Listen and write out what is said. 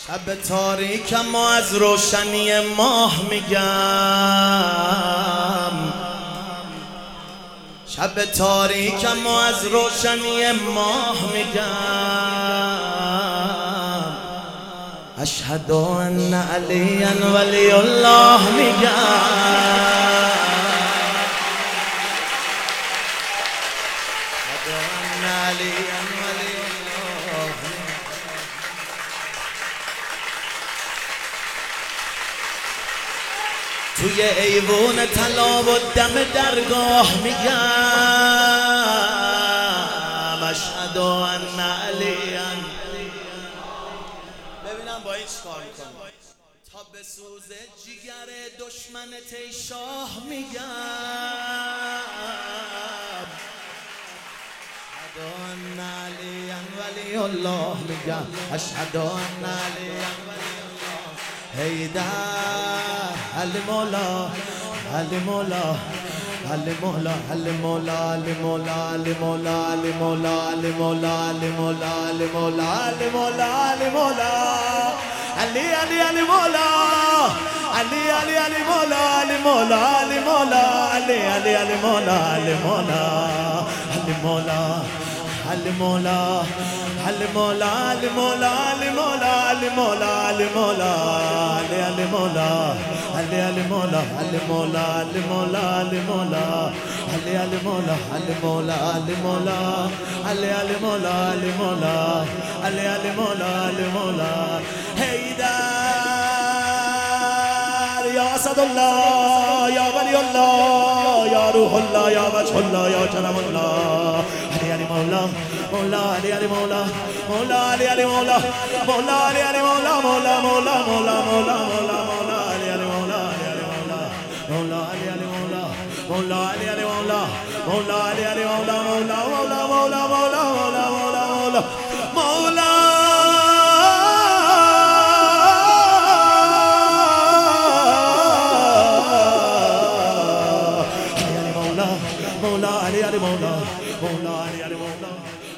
شب تاریکم و از روشنی ماه میگم، شب تاریکم و از روشنی ماه میگم، اشهد ان علی ولی الله میگم، توی ایوون طلا و دم درگاه میگم، اشهد ان علی. ببینم با این چیکار میکنم تا به سوز جگر دشمنت ای شاه میگم، اشهد ان علی ولی الله میگم، اشهد ان علی ولی الله حیدر علی مولا علی مولا علی مولا علی مولا علی مولا علی مولا علی مولا علی مولا علی مولا علی مولا علی مولا علی مولا علی علی علی مولا علی علی علی مولا علی مولا علی مولا علی علی علی مولا علی مولا علی مولا علی مولا علی مولا علی مولا علی مولا علی مولا علی مولا علی علی مولا علی علی مولا علی مولا علی مولا علی مولا علی علی مولا علی مولا علی مولا علی علی مولا علی مولا علی علی مولا علی مولا حیدر یا اسد الله یا ولی الله یا روح الله یا وجه الله یا کرم الله علی علی مولا مولا علی علی مولا مولا علی علی مولا مولا علی علی مولا مولا مولا مولا مولا مولا مولا علی علی مولا علی علی مولا مولا علی علی مولا مولا علی علی مولا مولا علی علی مولا مولا مولا مولا مولا مولا مولا مولا مولا مولا علی علی مولا مولا علی علی مولا